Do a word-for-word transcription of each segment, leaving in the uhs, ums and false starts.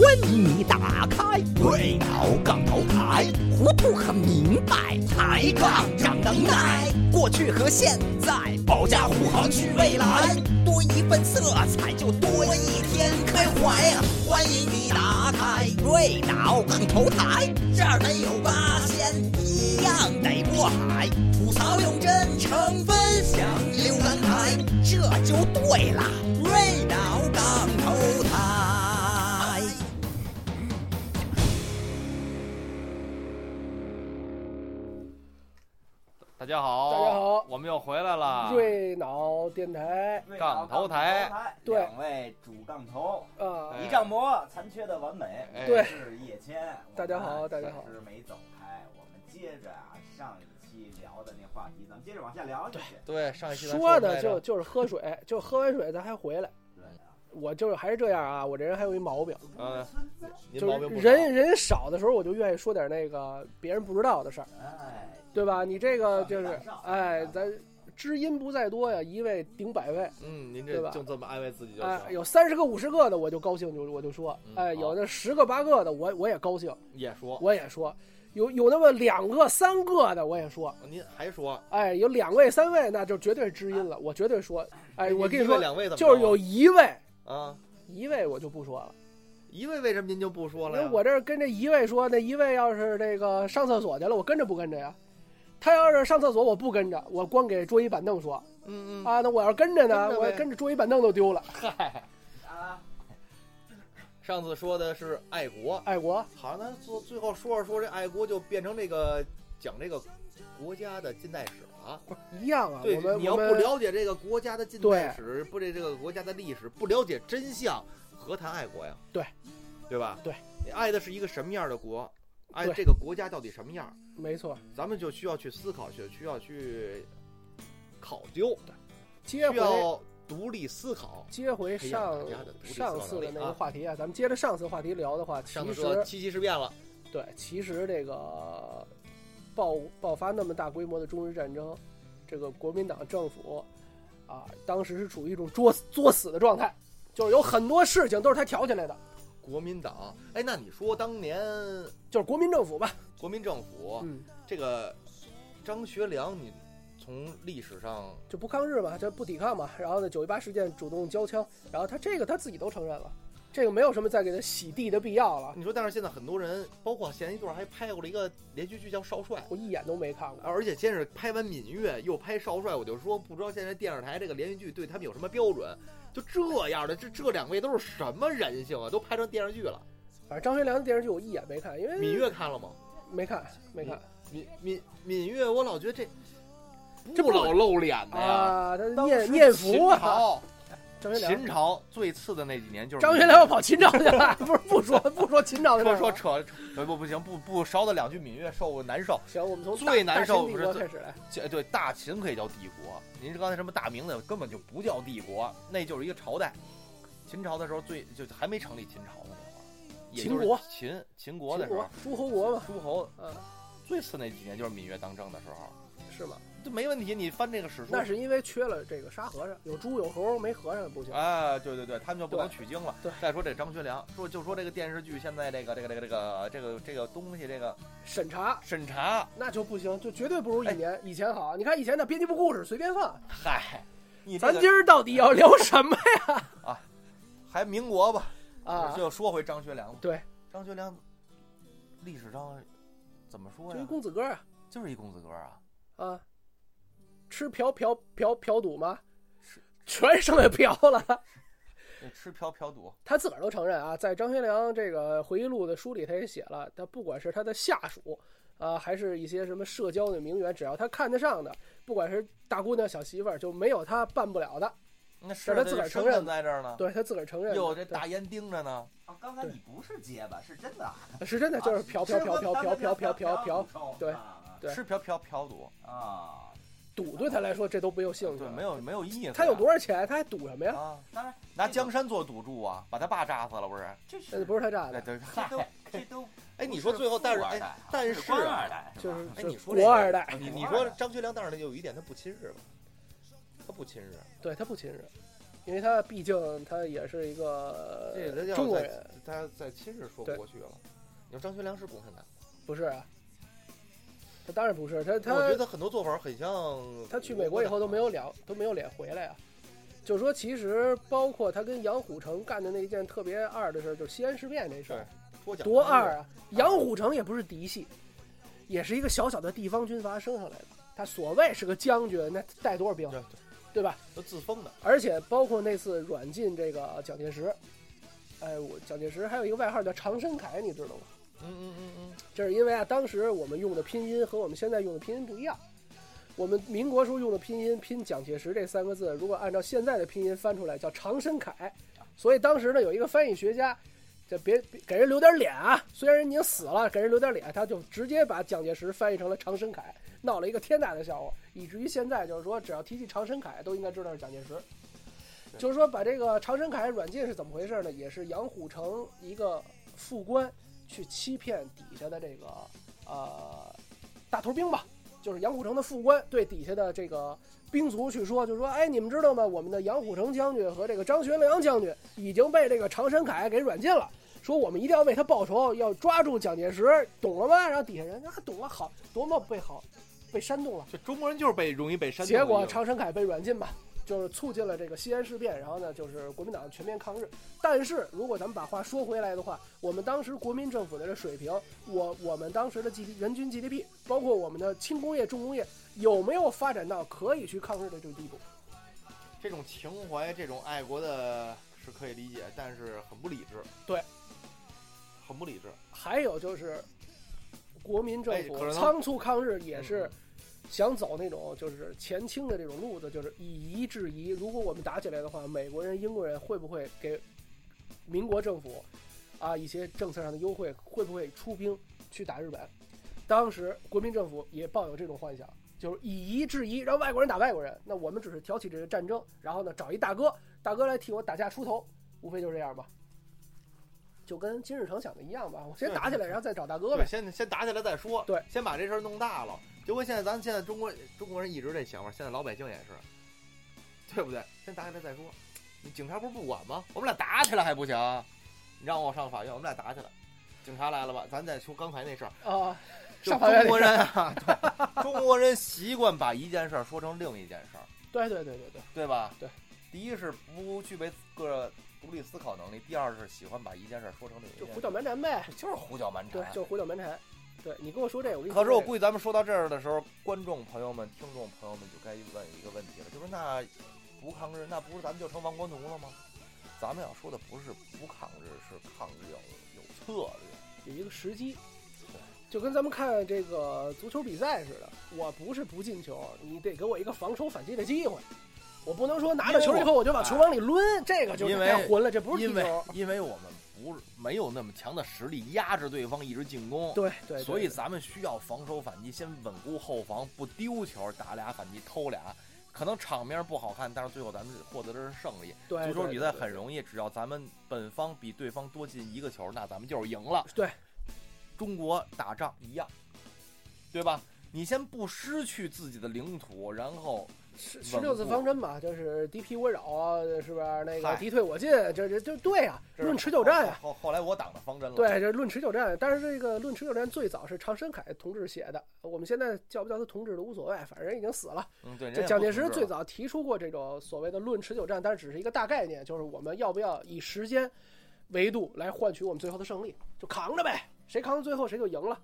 欢迎你打开鬼脑杠头台，糊涂和明白抬杠长能耐，过去和现在保驾护航去未来，多一份色彩就多一天开怀啊！欢迎你打开鬼脑杠头台，这儿没有八仙，一样得过海，吐槽用真诚，分享有感慨，这就对了，鬼脑杠头台。 大家好， 大家好， 我们又回来了。 瑞脑电台， 杠头台， 对， 两位主杠头， 啊， 一丈魔残缺的完美， 对， 是叶谦。 大家好，大家好。 是没走开，我们接着啊上一期聊的那话题，咱们接着往下聊下去。 对，上一期说的就就是喝水，就喝完水咱还回来。我就是还是这样啊，我这人还有一毛病， 嗯， 就是人人少的时候，我就愿意说点那个别人不知道的事儿， 哎， 对吧？你这个就是，哎，咱知音不在多呀，一位顶百位， 嗯，您这就这么安慰自己就行。 哎，有三十个、五十个的，我就高兴，就我就说，哎，有那十个、八个的，我我也高兴， 也说， 我也说。有有那么两个三个的我也说， 您还说， 哎，有两位三位那就绝对是知音了，我绝对说，哎，我跟你说， 两位怎么就是有一位啊， 一位我就不说了， 一位为什么您就不说了呀？ 因为我这跟这一位说，那一位要是这个上厕所去了，我跟着不跟着呀？他要是上厕所我不跟着，我光给桌椅板凳说， 嗯嗯啊，那我要是跟着呢，我跟着桌椅板凳都丢了。 嗨。上次说的是爱国， 爱国， 好，那最最后说着说着爱国就变成这个讲这个国家的近代史了， 一样啊。 对， 我们你要不了解这个国家的近代史，不这这个国家的历史，不了解真相，何谈爱国呀？ 对， 对吧？ 对， 你爱的是一个什么样的国？爱这个国家到底什么样？ 没错， 咱们就需要去思考，去需要去考究， 接回需要独立思考。 接回上上次的那个话题啊，咱们接着上次话题聊的话，其实七七事变了。 对，其实这个爆爆发那么大规模的中日战争，这个国民党政府啊，当时是处于一种作作死的状态，就是有很多事情都是他挑起来的。 国民党，哎，那你说当年就是国民政府吧？ 国民政府， 嗯， 这个张学良，你从历史上就不抗日嘛，这不抵抗嘛，然后呢，九一八事件主动交枪，然后他这个他自己都承认了，这个没有什么再给他洗地的必要了。 你说，但是现在很多人，包括前一段还拍过了一个连续剧叫《少帅》， 我一眼都没看过， 而且先是拍完《芈月》，又拍《少帅》，我就说不知道现在电视台这个连续剧对他们有什么标准，就这样的，这这两位都是什么人性啊？都拍成电视剧了。 反正张学良的电视剧我一眼没看，因为芈月看了吗？ 没看，没看。 芈芈芈月，我老觉得这不老露脸的呀， 啊，他念念佛啊。 秦朝最次的那几年就是张学良要跑秦朝去了，不是不说不说秦朝的事儿， 说扯扯不不行，不不少的两句芈月受难受。 行，我们从最难受不是开始来。 对，大秦可以叫帝国，您刚才什么大明的根本就不叫帝国，那就是一个朝代。秦朝的时候最就还没成立秦朝呢，那会儿， 秦国秦秦国的时候， 诸侯国嘛， 诸侯，嗯，最次那几年就是芈月当政的时候， 是吗？ 这没问题，你翻这个史书， 那是因为缺了这个沙和尚，有猪有猴没和尚不行。 啊，对对对，他们就不能取经了。 对， 再说这张学良，说就说这个电视剧现在这个这个这个这个这个这个东西，这个审查审查那就不行，就绝对不如以前、哎、以前好。你看以前的编辑部故事随便放， 嗨，你、 这个、咱今儿到底要聊什么呀？ 啊，还民国吧？ 啊， 就说回张学良。 对， 张学良历史上怎么说呀？ 就一公子哥啊， 就是一公子哥啊， 啊。吃嫖嫖嫖嫖赌吗？全剩下嫖了。 吃嫖嫖赌， 他自个儿都承认啊，在张学良这个回忆录的书里，他也写了，他不管是他的下属啊、呃，还是一些什么社交的名媛，只要他看得上的，不管是大姑娘小媳妇儿，就没有他办不了的。 那是他自个儿承认在这儿呢， 对他自个儿承认。 有这大烟盯着呢。 啊，刚才你不是结巴，是真的， 是真的，就是嫖嫖嫖嫖嫖嫖嫖嫖嫖，对对， 吃嫖嫖嫖赌啊。 赌对他来说这都没有兴趣， 对，没有没有意思、啊。 他有多少钱，他还赌什么呀？ 啊，当然拿江山做赌注啊，把他爸炸死了不是？ 这是不是他炸的？ 对， 这都这都。 哎，你说最后，但是哎，但是官二代就是哎，你说国二代， 你你说张学良，但是有一点他不亲日吧？他不亲日， 对他不亲日， 因为他毕竟他也是一个这个中国人， 他在亲日说不过去了。你说张学良是共产党？ 不是啊，他当然不是，他他我觉得很多做法很像。 他去美国以后都没有脸都没有脸回来啊。就是说，其实包括他跟杨虎城干的那一件特别二的事，就是西安事变这事儿，多二啊！杨虎城也不是嫡系，也是一个小小的地方军阀生上来的。他所谓是个将军，那带多少兵？ 对， 对吧？ 都自封的。 而且包括那次软禁这个蒋介石，哎，我蒋介石还有一个外号叫长申凯，你知道吗？ 嗯嗯嗯嗯， 这是因为啊，当时我们用的拼音和我们现在用的拼音不一样。我们民国时候用的拼音拼蒋介石这三个字，如果按照现在的拼音翻出来叫长申凯，所以当时呢有一个翻译学家，这别给人留点脸啊，虽然人已经死了，给人留点脸，他就直接把蒋介石翻译成了长申凯，闹了一个天大的笑话，以至于现在就是说只要提起长申凯都应该知道是蒋介石。就是说把这个长申凯软禁是怎么回事呢？也是杨虎城一个副官去欺骗底下的这个呃大头兵吧。就是杨虎城的副官对底下的这个兵卒去说，就说：“哎，你们知道吗？我们的杨虎城将军和这个张学良将军已经被这个长申凯给软禁了。说我们一定要为他报仇，要抓住蒋介石，懂了吗？”然后底下人啊，懂了，好，多么被好被煽动了。 这中国人就是被容易被煽动。 结果长申凯被软禁吧，就是促进了这个西安事变，然后呢，就是国民党全面抗日。但是如果咱们把话说回来的话，我们当时国民政府的这水平，我我们当时的 G D 人均 G D P， 包括我们的轻工业、重工业，有没有发展到可以去抗日的这个地步？ 这种情怀、这种爱国的是可以理解，但是很不理智。 对， 很不理智。 还有就是国民政府哎、 仓促抗日也是。嗯想走那种就是前清的这种路子，就是以夷制夷。如果我们打起来的话，美国人、英国人会不会给民国政府啊一些政策上的优惠？会不会出兵去打日本？当时国民政府也抱有这种幻想，就是以夷制夷，让外国人打外国人。那我们只是挑起这个战争，然后呢找一大哥，大哥来替我打架出头，无非就是这样吧。就跟金日成想的一样吧，我先打起来，然后再找大哥呗。 先先打起来再说。 对， 先把这事儿弄大了。结果现在咱现在中国中国人一直这想法，现在老百姓也是，对不对？先打起来再说。你警察不是不管吗？我们俩打起来还不行？你让我上法院，我们俩打起来。警察来了吧？咱再说刚才那事儿啊。 上法院。中国人啊，对，中国人习惯把一件事儿说成另一件事儿。 对对对对对， 对吧？ 对， 第一是不具备个独立思考能力，第二是喜欢把一件事说成另一件事， 就胡搅蛮缠呗。 就是胡搅蛮缠。 对，就是胡搅蛮缠。对你跟我说这个，我跟你可是我估计咱们说到这儿的时候，观众朋友们、听众朋友们就该问一个问题了，就是那不抗日，那不是咱们就成亡国奴了吗？咱们要说的不是不抗日，是抗日有有策略， 有一个时机。对，就跟咱们看这个足球比赛似的，我不是不进球，你得给我一个防守反击的机会。我不能说拿到球以后我就把球往里抡，这个就是太混了，这不是踢球。 因为因为我们不是没有那么强的实力压制对方一直进攻， 对 对, 对， 所以咱们需要防守反击，先稳固后防，不丢球，打俩反击偷俩，可能场面不好看，但是最后咱们获得的是胜利。 对， 足球比赛很容易，只要咱们本方比对方多进一个球，那咱们就是赢了。 对， 中国打仗一样，对吧？你先不失去自己的领土，然后十十六字方针嘛，就是敌疲我扰啊，是不是？那个敌退我进，这这就对啊，论持久战啊。 后后来我党的方针了。 对，这论持久战，但是这个论持久战最早是长申凯同志写的，我们现在叫不叫他同志都无所谓，反正人已经死了。 嗯，对。 这蒋介石最早提出过这种所谓的论持久战，但是只是一个大概念，就是我们要不要以时间维度来换取我们最后的胜利，就扛着呗，谁扛到最后谁就赢了。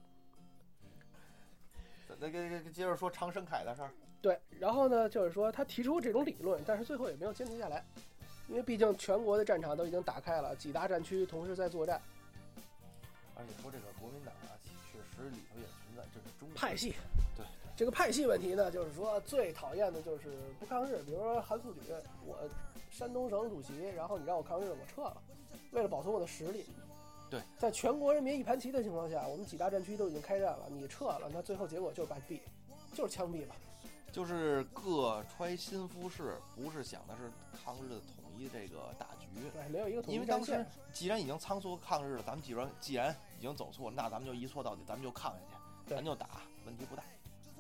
那个接着说长申凯的事儿。 对，然后呢，就是说他提出这种理论，但是最后也没有坚持下来，因为毕竟全国的战场都已经打开了，几大战区同时在作战。 而且说这个国民党啊，确实里头也存在这个中派系。 对，对这个派系问题呢，就是说最讨厌的就是不抗日，比如说韩复榘，我山东省主席，然后你让我抗日，我撤了，为了保存我的实力。 对， 在全国人民一盘棋的情况下，我们几大战区都已经开战了，你撤了，那最后结果就是把毙，就是枪毙吧。 就是各揣心腹事，不是想的是抗日的统一这个大局。 对，没有一个统一因为当时既然已经仓促抗日了，咱们既然既然已经走错了，那咱们就一错到底，咱们就抗下去，咱就打，问题不大。 对，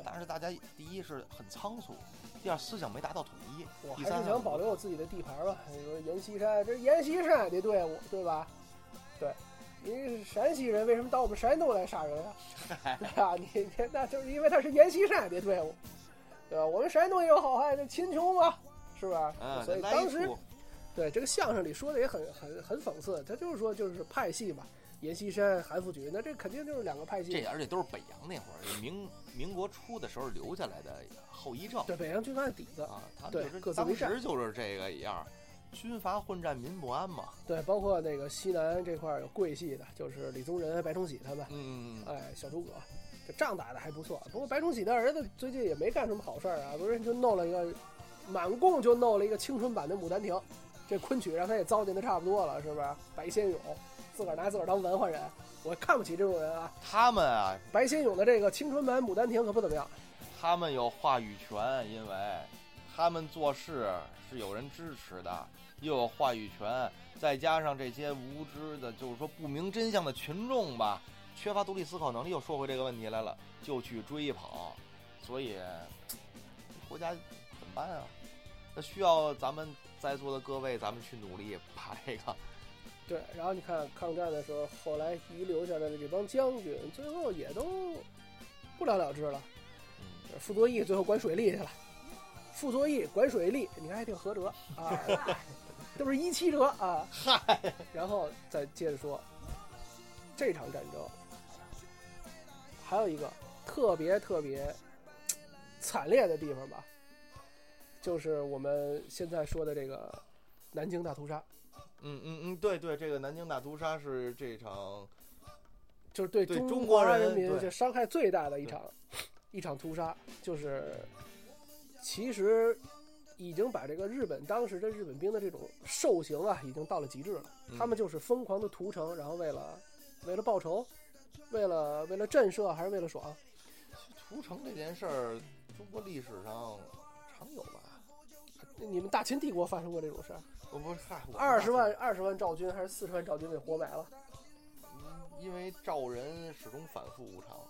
但是大家第一是很仓促，第二思想没达到统一， 我还第三是想保留我自己的地盘吧。你说阎锡山，这是阎锡山的队伍，对吧？对，你是山西人，为什么到我们山东来杀人啊？对吧？你你那就是因为他是阎锡山的队伍，对吧？我们山东也有好汉，这秦琼嘛，是吧？ 嗯， 所以当时对这个相声里说的也很很很讽刺，他就是说就是派系嘛。阎锡山、韩复榘，那这肯定就是两个派系。 这而且都是北洋那会儿民民国初的时候留下来的后遗症。 对，北洋军阀的底子啊，他对就是各自为战， 当时就是这个样，军阀混战，民不安嘛。 对，包括那个西南这块有桂系的，就是李宗仁、白崇禧他们， 嗯， 哎，小诸葛，这仗打的还不错。不过白崇禧的儿子最近也没干什么好事儿啊，不是就弄了一个满共就弄了一个青春版的《牡丹亭》，这昆曲让他也糟践的差不多了，是不是？白先勇自个儿拿自个儿当文化人。我看不起这种人啊！ 他们啊， 白先勇的这个青春版《牡丹亭》可不怎么样。 他们有话语权，因为他们做事是有人支持的，又有话语权，再加上这些无知的，就是说不明真相的群众吧，缺乏独立思考能力。又说回这个问题来了，就去追捧，所以国家怎么办啊？那需要咱们在座的各位，咱们去努力把这个。 对，然后你看抗战的时候，后来遗留下来的这帮将军，最后也都不了了之了。嗯，傅作义最后管水利去了，傅作义管水利，你看还挺合辙啊，都是一七折啊。 嗨， 然后再接着说这场战争，还有一个特别特别惨烈的地方吧，就是我们现在说的这个南京大屠杀。 嗯嗯嗯，对对，这个南京大屠杀是这场， 就是对中华人民这伤害最大的一场一场屠杀，就是其实已经把这个日本当时的日本兵的这种兽行啊，已经到了极致了。 嗯、 他们就是疯狂的屠城，然后为了为了报仇，为了为了震慑，还是为了爽？ 屠城这件事儿，中国历史上常有吧？ 你们大秦帝国发生过这种事儿？ 我不是嗨， 二十万二十万赵军还是四十万赵军给活埋了？ 因为赵人始终反复无常。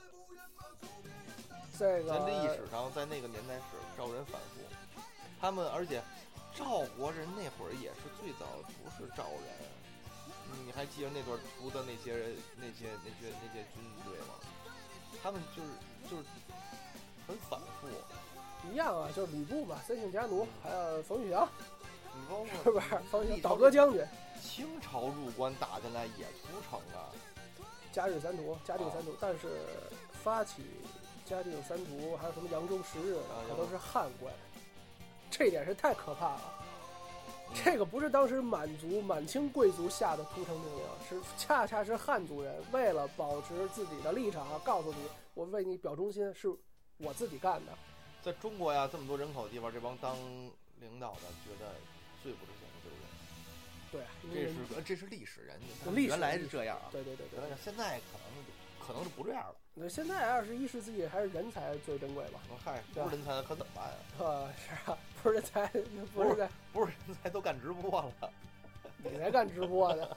这个在历史上，在那个年代是赵人反复，他们而且赵国人那会儿也是最早不是赵人，你还记得那段屠的那些人、那些那些那些军队吗？他们就是就是很反复。 一样啊，就是吕布嘛，三姓家奴，还有冯玉祥。 你包括是不是冯玉祥倒戈将军？ 清朝入关打进来也屠城啊， 嘉定三屠，嘉定三屠，哦、但是发起嘉定三屠还有什么扬州十日，它都是汉官，这一点是太可怕了。嗯、这个不是当时满族满清贵族下的屠城命令，是恰恰是汉族人为了保持自己的立场，告诉你我为你表忠心，是我自己干的。 在中国呀，这么多人口的地方，这帮当领导的觉得最不值钱的就是人。 对， 这是这是历史人， 历史原来是这样啊。 对对对对。 现在可能可能是不这样了。 那现在二十一世纪还是人才最珍贵吧？ 嗨，不是人才可怎么办呀？ 呃，是啊，不是人才，不是人才， 不是人才都干直播了， 你才干直播呢。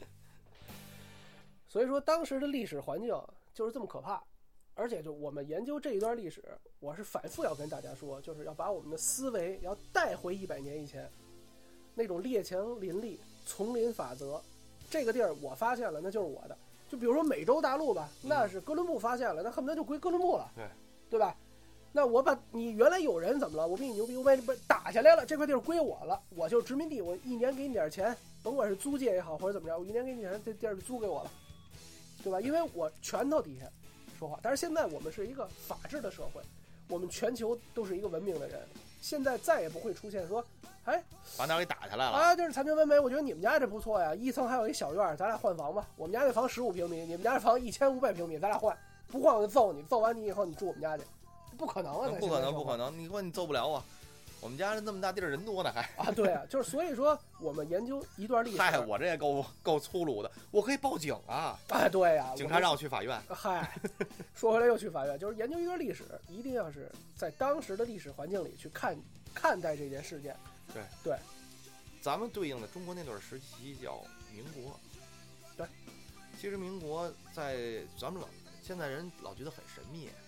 所以说，当时的历史环境就是这么可怕。而且就我们研究这一段历史，我是反复要跟大家说，就是要把我们的思维要带回一百年以前，那种列强林立、丛林法则，这个地儿我发现了，那就是我的。就比如说美洲大陆吧，那是哥伦布发现了，那恨不得就归哥伦布了， 对对吧？那我把你原来有人怎么了？我比你牛逼，我把你打下来了，这块地儿归我了，我就是殖民地，我一年给你点钱，甭管是租界也好或者怎么着，我一年给你钱，这地儿就租给我了，对吧？因为我拳头底下说话。但是现在我们是一个法治的社会，我们全球都是一个文明的人，现在再也不会出现说，哎， 把那给打下来了啊！就是残缺文明，我觉得你们家这不错呀，一层还有一小院，咱俩换房吧。我们家这房十五平米，你们家这房一千五百平米，咱俩换，不换我就揍你，揍完你以后你住我们家去，不可能啊！ 不可能，不可能！你说你揍不了啊？我们家那么大地儿人多呢，还啊，对啊，就是所以说我们研究一段历史。 嗨，我这也够够粗鲁的，我可以报警啊！ 哎，对呀、啊， 警察让我去法院。 嗨，说回来又去法院，就是研究一段历史，一定要是在当时的历史环境里去看看待这件事件。 对对， 咱们对应的中国那段时期叫民国。 对， 其实民国在咱们老现在人老觉得很神秘。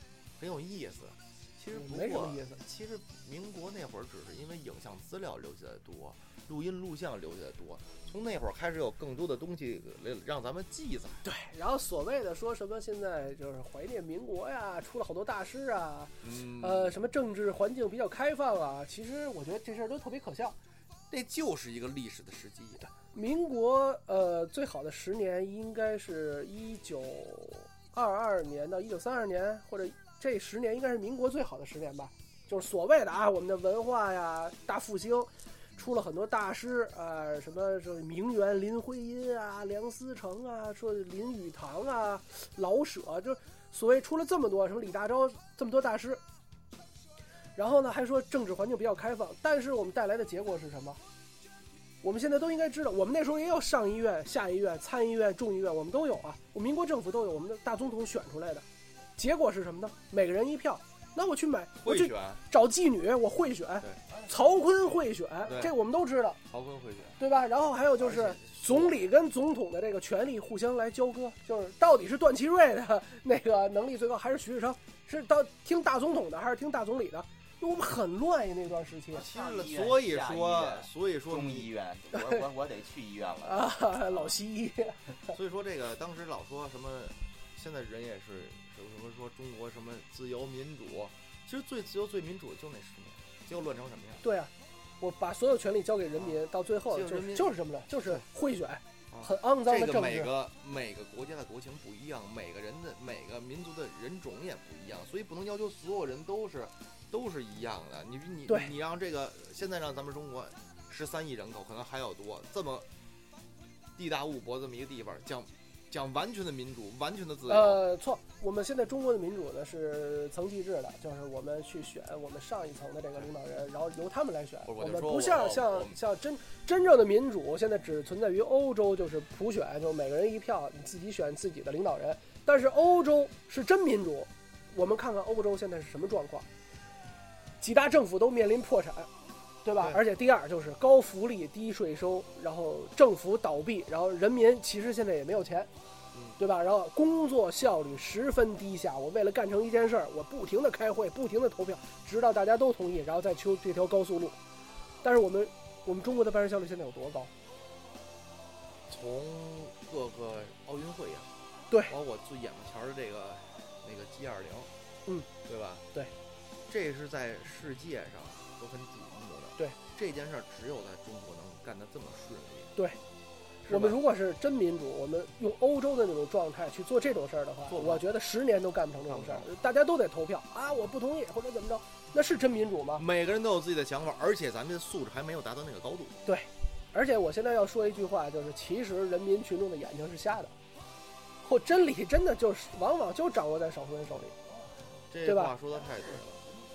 很有意思。其实不没什过么意思。 其实民国那会儿只是因为影像资料留下的多，录音录像留下的多，从那会儿开始有更多的东西让咱们记载。 对，然后所谓的说什么现在就是怀念民国呀，出了好多大师啊， 嗯， 呃，什么政治环境比较开放啊，其实我觉得这事儿都特别可笑。 这就是一个历史的时机。 民国呃最好的十年应该是一九二二年到一九三二年，或者这十年应该是民国最好的十年吧。就是所谓的啊，我们的文化呀大复兴，出了很多大师啊、呃，什么说名媛林徽因啊、梁思成啊，说林语堂啊、老舍，就所谓出了这么多什么李大钊这么多大师。然后呢，还说政治环境比较开放，但是我们带来的结果是什么？我们现在都应该知道，我们那时候也有上议院、下议院、参议院、众议院，我们都有啊。我们民国政府都有，我们的大总统选出来的，结果是什么呢？每个人一票。那我去买，我去找妓女，我贿选，曹锟贿选，这我们都知道。 曹锟贿选， 对吧？然后还有就是总理跟总统的这个权力互相来交割，就是到底是段祺瑞的那个能力最高，还是徐世昌？是到听大总统的，还是听大总理的？我们很乱呀，那段时期。 其实，所以说，所以说， 中医院，我我我得去医院了啊，老西医。 所以说，这个当时老说什么，现在人也是什么说中国什么自由民主，其实最自由最民主的就那十年，结果乱成什么样？ 对啊，我把所有权利交给人民，啊、到最后就是就是什么呢？就是贿选。很肮脏的政治。 这个每个每个国家的国情不一样，每个人的每个民族的人种也不一样，所以不能要求所有人都是都是一样的。你你你让这个现在让咱们中国十三亿人口，可能还要多，这么地大物博这么一个地方，讲讲完全的民主，完全的自由。 呃，错，我们现在中国的民主呢是层级制的，就是我们去选我们上一层的这个领导人，然后由他们来选。 我们不像像像真真正的民主，现在只存在于欧洲，就是普选，就是每个人一票，你自己选自己的领导人。但是欧洲是真民主，我们看看欧洲现在是什么状况，几大政府都面临破产。对吧？对，而且第二就是高福利、低税收，然后政府倒闭，然后人民其实现在也没有钱，对吧？然后工作效率十分低下。我为了干成一件事儿，我不停的开会，不停的投票，直到大家都同意，然后再修这条高速路。但是我们我们中国的办事效率现在有多高？ 从各个奥运会呀， 对， 包括最眼前的这个那个 G 二零， 嗯， 对吧？ 对， 这是在世界上都很瞩目。 对， 这件事只有在中国能干得这么顺利。 对，我们如果是真民主，我们用欧洲的那种状态去做这种事儿的话，我觉得十年都干不成这种事儿。大家都得投票啊，我不同意或者怎么着，那是真民主吗？ 每个人都有自己的想法，而且咱们的素质还没有达到那个高度。 对，而且我现在要说一句话，就是其实人民群众的眼睛是瞎的，或真理真的就是往往就掌握在少数人手里， 这对吧？ 话说的太对了。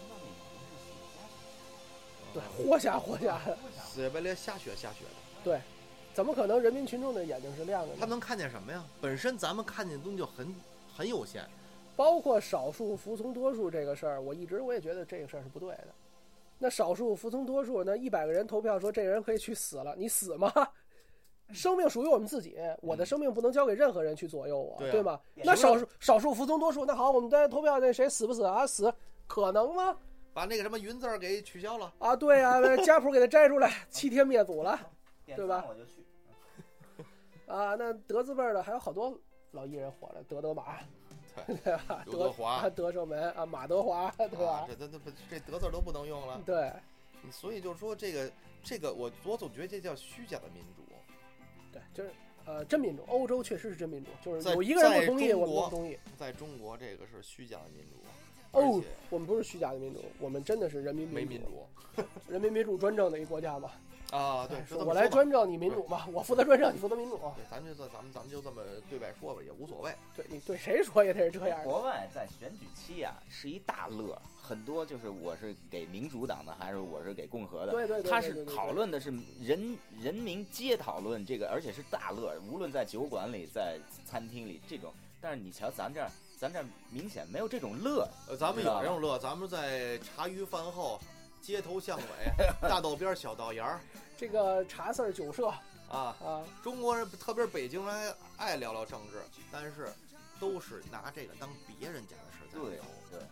对，活瞎活瞎的， 死乞白赖瞎学瞎学的。 对，怎么可能人民群众的眼睛是亮的呢？ 他能看见什么呀？本身咱们看见的东西就很很有限。 包括少数服从多数这个事儿，我一直我也觉得这个事儿是不对的。那少数服从多数，那一百个人投票说这个人可以去死了，你死吗？生命属于我们自己，我的生命不能交给任何人去左右我， 对啊、 对吗？那少数少数服从多数，那好，我们在投票那谁死不死啊？死，可能吗？ 把那个什么云字给取消了啊！对啊，家谱给他摘出来，七天灭祖了，对吧？ 我就去。 啊，那德字辈的还有好多老艺人火了，德德马，对吧？ 刘德华、 德胜门啊，马德华，对吧？ 啊、这这这这德字都不能用了。 对， 所以就是说这个这个我我总觉得这叫虚假的民主。 对，就是呃真民主，欧洲确实是真民主，就是有一个人不同意，我们不同意。 在中国，这个是虚假的民主。 哦，我们不是虚假的民主，我们真的是人民民主， 没民主， 人民民主专政的一个国家嘛。 啊，对， 我来专政，你民主嘛，我负责专政，你负责民主。 对，咱就咱们咱们就这么对外说吧，也无所谓。 对你对谁说也得是这样。 国外在选举期啊是一大乐，很多就是我是给民主党的，还是我是给共和的， 对对对， 他是讨论的是人人民皆讨论这个，而且是大乐，无论在酒馆里，在餐厅里这种。但是你瞧咱这儿。咱这明显没有这种乐， 呃，咱们有这种乐，咱们在茶余饭后、街头巷尾、大道边、小道沿儿， 这个茶肆酒社啊啊，中国人特别是北京人爱聊聊政治，但是都是拿这个当别人家的事在聊。 对对，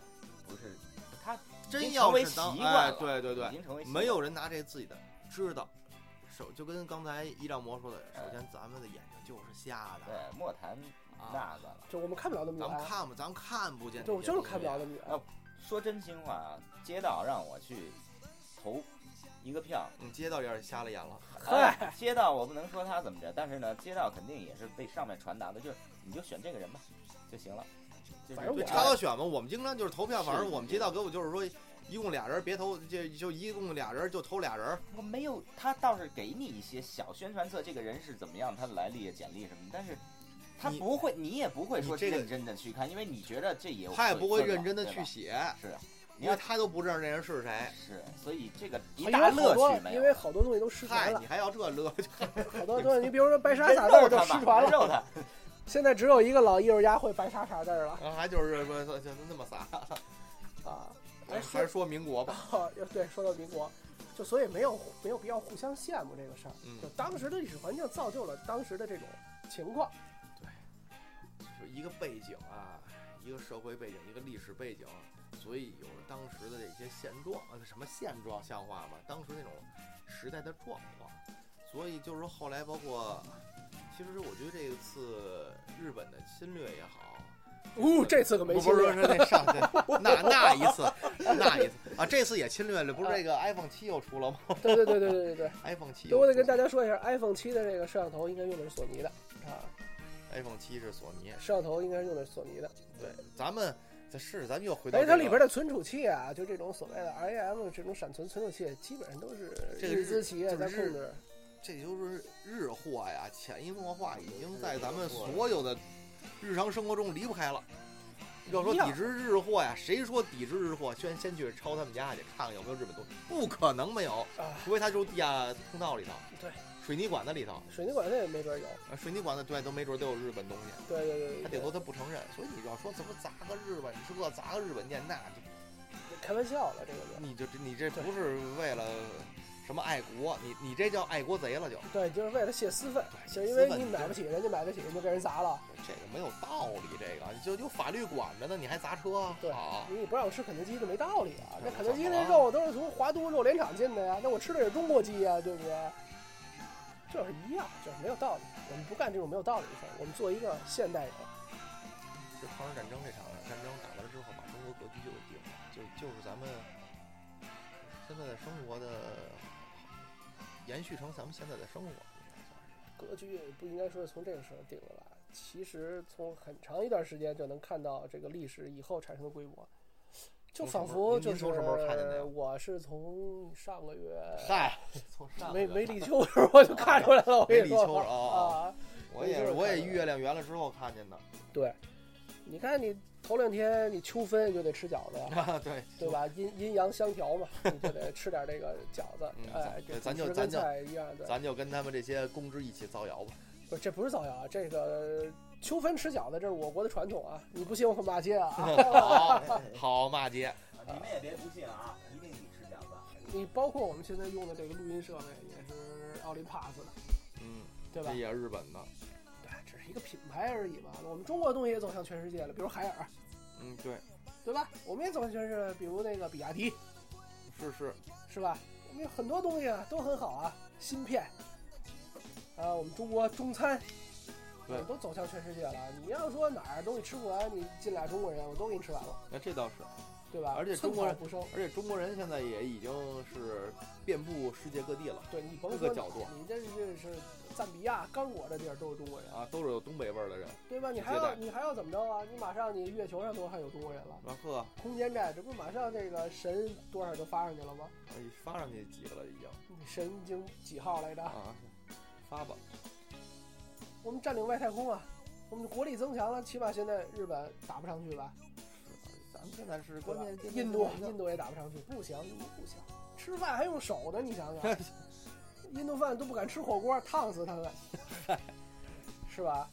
不是他真要是当习惯了、 哎，对对对， 已经成为习惯了没有人拿这自己的知道。首就跟刚才一丈魔说的，首先咱们的眼睛就是瞎的， 对，莫谈那个了， 就我们看不了那么远， 咱们看不，咱们看不见， 对，我就是看不了那么远。 啊，说真心话啊，街道让我去投一个票， 嗯，街道要是瞎了眼了， 哎，街道我不能说他怎么着，但是呢，街道肯定也是被上面传达的，就是你就选这个人吧就行了。就是、 对， 反正我插科选嘛，我们经常就是投票，反正我们街道给我就是说，一共俩人别投，就就一共俩人就投俩人。 我没有，他倒是给你一些小宣传册，这个人是怎么样，他的来历、简历什么，但是他不会，你, 你也不会说这个认真的去看，因为你觉得这也他也不会认真的去写， 是。 因为他都不知道这人是谁， 是，所以这个一大乐趣没有。 因为好多东西都失传了， 你还要这乐？ 好多东西，你比如说白沙撒字就失传了， 肉他。 现在只有一个老艺术家会白沙撒字了， 啊，还就是就那么撒啊， 还是说民国吧？ 哦，对，说到民国，就所以没有没有必要互相羡慕这个事儿， 嗯， 就当时的历史环境造就了当时的这种情况， 对，就一个背景啊，一个社会背景，一个历史背景。所以有了当时的这些现状，呃，什么现状像话吗？当时那种时代的状况，所以就是说后来包括，其实我觉得这次日本的侵略也好， 哦，这次可没侵略， 不是那上那那一次那一次啊，这次也侵略了，不是这个 iPhone 七又出了吗？ 对对对对对对对 ，iPhone 七， 我得跟大家说一下 ，iPhone 七的这个摄像头应该用的是索尼的啊 ，iPhone 七是索尼， 摄像头应该是用的是索尼的， 对，咱们。这是，咱们又回到、 这个。哎，它里边的存储器啊，就这种所谓的 R A M 这种闪存存储器，基本上都是日资企业在控制。 这就是日货呀，潜移默化，已经在咱们所有的日常生活中离不开了。要说抵制日货呀，谁说抵制日货？先先去抄他们家去，看看有没有日本东西，不可能没有，除非他就是地下通道里头。 对。 水泥管子里头， 水泥管子也没准有， 啊，水泥管子对都没准都有日本东西。 对对 对, 对， 他顶多他不承认，所以你要说怎么砸个日本这砸个日本店，那就开玩笑了，这个就你就你这不是为了什么爱国，你你这叫爱国贼了就。 对，就是为了泄私愤，就是因为你买不起，人家买得起，你就给人砸了。 这个没有道理，这个就有法律管着呢，你还砸车？ 对，你不让我吃肯德基，那没道理啊！那肯德基那啊肉都是从华都肉联厂进的呀，那我吃的也是中国鸡呀，对不对？就是一样，就是没有道理。我们不干这种没有道理的事儿，我们做一个现代人。 就抗日战争这场战争打完了之后，把中国格局就给定了，就就是咱们现在的生活的延续成咱们现在的生活。 格局不应该说是从这个时候定的吧？其实从很长一段时间就能看到这个历史以后产生的规模。就仿佛就是我是从上个月嗨，从上没没立秋的时候我就看出来了，我跟你说啊，我也是我也月亮圆了之后看见的。 对，你看你头两天你秋分就得吃饺子呀，对对吧？阴阴阳相调嘛，你就得吃点这个饺子。哎， 咱就咱就一样的， 咱就跟他们这些公知一起造谣吧。 不是，这不是造谣啊，这个。秋分吃饺子，这是我国的传统啊！你不信我可骂街啊！ 好，好骂街。 你们也别不信啊，一定得吃饺子。 你包括我们现在用的这个录音设备也是奥林帕斯的， 嗯， 对吧？ 这也是日本的。 对，只是一个品牌而已嘛。我们中国的东西也走向全世界了，比如海尔， 嗯，对， 对吧？我们也走向全世界，比如那个比亚迪， 是是是吧？我们有很多东西啊都很好啊，芯片啊，我们中国中餐。 对， 都走向全世界了。你要说哪儿东西吃不完，你进俩中国人，我都给你吃完了。 那这倒是， 对吧？ 而且中国人不生， 而且中国人现在也已经是遍布世界各地了。 对，你甭各个角度， 你这是是赞比亚、刚果这地儿都是中国人啊，都是有东北味儿的人， 对吧？你还要你还要怎么着啊？你马上你月球上都还有中国人了。 啊呵， 空间站这不马上这个神多少都发上去了吗？ 啊，发上去几个了已经。 神经几号来着？ 啊，发吧。 我们占领外太空啊！我们的国力增强了，起码现在日本打不上去吧？ 是，咱们现在是关键。 印度，印度也打不上去，不行，印度不行，吃饭还用手呢，你想想，印度饭都不敢吃火锅，烫死他们，是吧？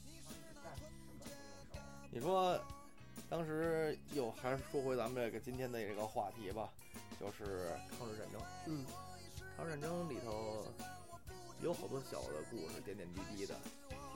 你说，当时又还是说回咱们这个今天的这个话题吧，就是抗日战争。 嗯， 抗日战争里头有好多小的故事，点点滴滴的。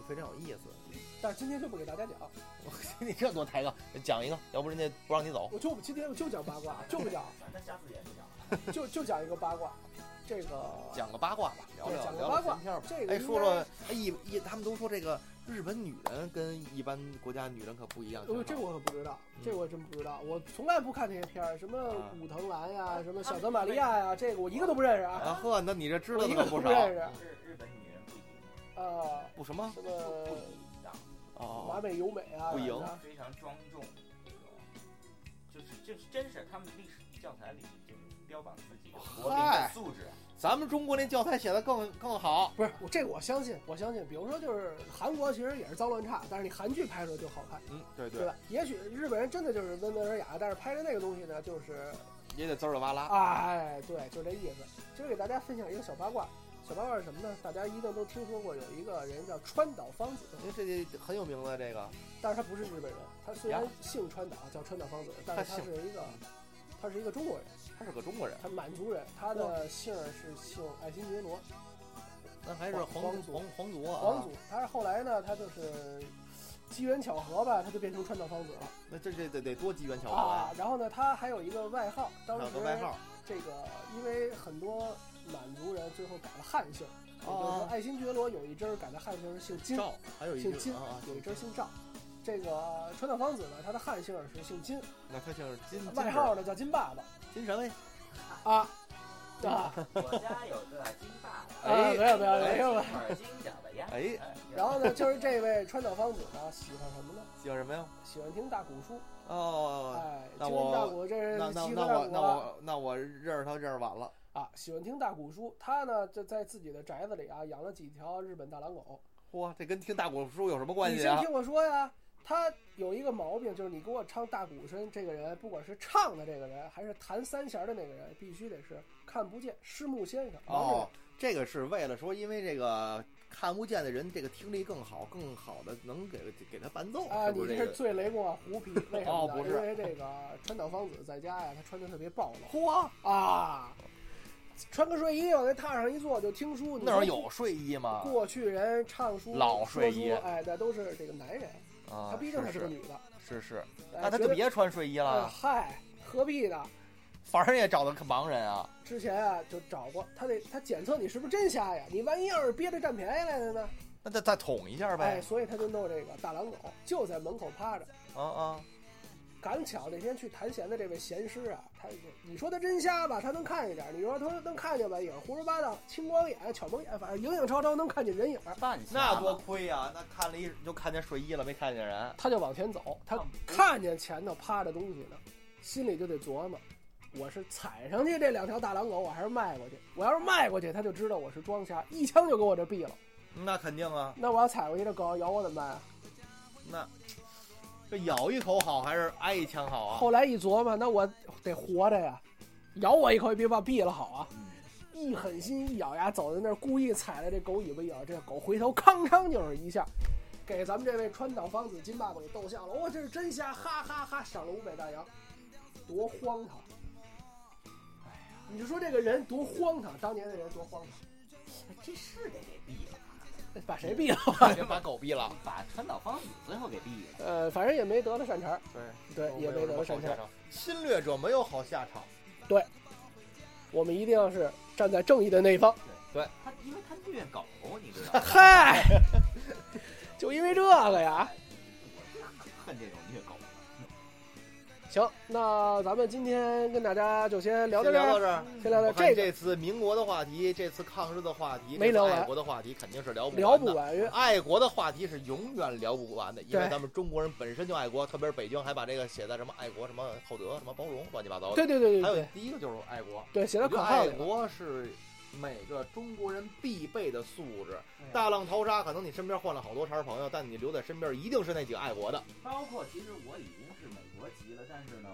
非常有意思。 但是今天就不给大家讲， 你这多抬杠，讲一个，要不人家不让你走。 我就今天我就讲八卦，就不讲， 那下次也不讲， 就就讲一个八卦，这个讲个八卦吧，聊聊聊讲个八卦聊闲天吧。 这个哎，说说，哎，一一他们都说这个日本女人跟一般国家女人可不一样。 呃，这个我可不知道，这个我真不知道，我从来不看这些片儿，什么武藤兰呀，什么小泽玛利亚呀，这个我一个都不认识啊。 啊呵，那你这知道我一个都的可不少。 不认识。 日日本女人不赢， 啊， 不什么？ 什么不赢的， 哦， 完美优美啊， 不赢什么的非常庄重，就是就是真是他们历史教材里就是标榜自己的国民的素质。 咱们中国那教材写的更更好。 不是我这个我相信，我相信。比如说，就是韩国其实也是脏乱差，但是你韩剧拍出来就好看， 嗯，对对吧？也许日本人真的就是温文尔雅，但是拍的那个东西呢，就是也得滋儿的哇啦。 哎，对，就这意思。今儿给大家分享一个小八卦，小八卦是什么呢？大家一定都听说过，有一个人叫川岛芳子， 哎，这这很有名的这个。 但是他不是日本人，他虽然姓川岛，叫川岛芳子，但是他是一个，他是一个中国人。 他是个中国人， 他满族人，他的姓是姓爱新觉罗， 那还是皇族皇皇族啊。 皇族，他是后来呢，他就是机缘巧合吧，他就变成川岛芳子了。 那这这得得多机缘巧合啊！然后呢，他还有一个外号，当时个外号， 这个因为很多满族人最后改了汉姓，也就是说啊， 爱新觉罗有一支改的汉姓是姓金， 赵，还有一姓金啊， 有一支姓赵。这个川岛芳子呢，他的汉姓是姓金， 那他姓金， 外号呢叫金爸爸。 金神威啊啊！ 我家有个金爸爸， 哎，没有没有没有了。 耳金脚的鸭。 哎， 然后呢，就是这位川岛芳子呢，喜欢什么呢？ 喜欢什么呀？ 喜欢听大鼓书。 哦， 哎， 那京韵大我鼓，这是那那西那我那河大鼓啊我那我认识他认识晚了。 啊！喜欢听大鼓书，他呢就在自己的宅子里啊养了几条日本大狼狗。 嚯，这跟听大鼓书有什么关你系啊？ 先听我说呀，他有一个毛病，就是你给我唱大鼓声，这个人不管是唱的这个人，还是弹三弦的那个人，必须得是看不见失目先生。 哦，这个是为了说，因为这个看不见的人，这个听力更好，更好的能给给他伴奏。 啊， 是不是这个？ 你这是醉雷公啊，胡皮？为什么呢？ 哦不是因为这个川岛芳子在家呀，她穿的特别暴露。 嚯啊！穿个睡衣往那榻上一坐就听书。 那会儿有睡衣吗？ 过去人唱书老睡衣， 哎，那都是这个男人啊， 他毕竟他是个女的。 是是， 哎那他就别穿睡衣哎了。 嗨，何必呢？ 反正也找的盲人啊。 之前啊就找过，他得他检测你是不是真瞎呀？你万一要是憋着占便宜来的呢？ 那再再捅一下呗。 哎，所以他就弄这个大狼狗，就在门口趴着。 啊啊！ 赶巧那天去弹弦的这位弦师啊，他你说他真瞎吧，他能看见点；你说他能看见吧，也是胡说八道，青光眼、巧蒙眼，反正影影绰绰能看见人影。 那多亏呀！那看了一就看见睡衣了，没看见人。 他就往前走，他看见前头趴着东西呢，心里就得琢磨：我是踩上去这两条大狼狗，我还是迈过去？我要是迈过去，他就知道我是装瞎，一枪就给我这毙了。 那肯定啊。 那我要踩过去，这狗咬我怎么办啊？ 那这咬一口好还是挨一枪好啊？ 后来一琢磨，那我得活着呀，咬我一口也比把毙了好啊！一狠心一咬牙，走在那儿，故意踩了这狗尾巴一咬，这狗回头吭哧就是一下，给咱们这位川岛芳子金爸爸给逗笑了。哇，这是真瞎，哈哈哈！赏了五百大洋，多荒唐！哎呀，你就说这个人多荒唐，当年的人多荒唐， 这是得给毙了。 把谁毙了？ 就把狗毙了， 把川岛芳子最后给毙了。 呃，反正也没得了善茬。 对对，也没得了善茬。 侵略者没有好下场。 对，我们一定要是站在正义的那一方。 对， 他因为他虐狗，你知道吗？ 嗨，就因为这个呀。 我最恨这种虐狗。 行，那咱们今天跟大家就先聊到这儿，聊到这儿， 先聊到这个。 这次民国的话题，这次抗日的话题， 没聊完。 爱国的话题肯定是聊不聊不完，因为爱国的话题是永远聊不完的，因为咱们中国人本身就爱国，特别是北京还把这个写在什么爱国、什么厚德、什么包容，乱七八糟的。 对对对对。 还有第一个就是爱国， 对，写在口号里。爱国是每个中国人必备的素质。大浪淘沙，可能你身边换了好多茬朋友，但你留在身边一定是那几个爱国的。 包括其实我已经是美国籍了，但是呢，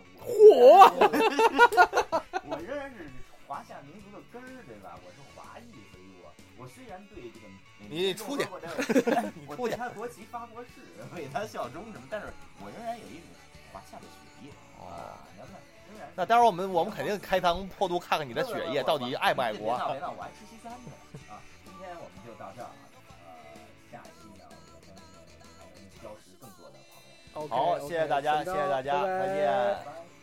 嚯， 我仍然是华夏民族的根儿，对吧？我是华裔，所以我我虽然对这个你出去， 我对他国旗发过誓，为他效忠什么，但是我仍然有一股华夏的血液啊，人们仍然。 那待会儿我们我们肯定开膛破肚看看你的血液到底爱不爱国。 别闹别闹，我还吃西餐呢啊！今天我们就到这儿啊，呃，下期呢我们 OK， 好，谢谢大家， 怎么着谢谢大家， 拜拜再见。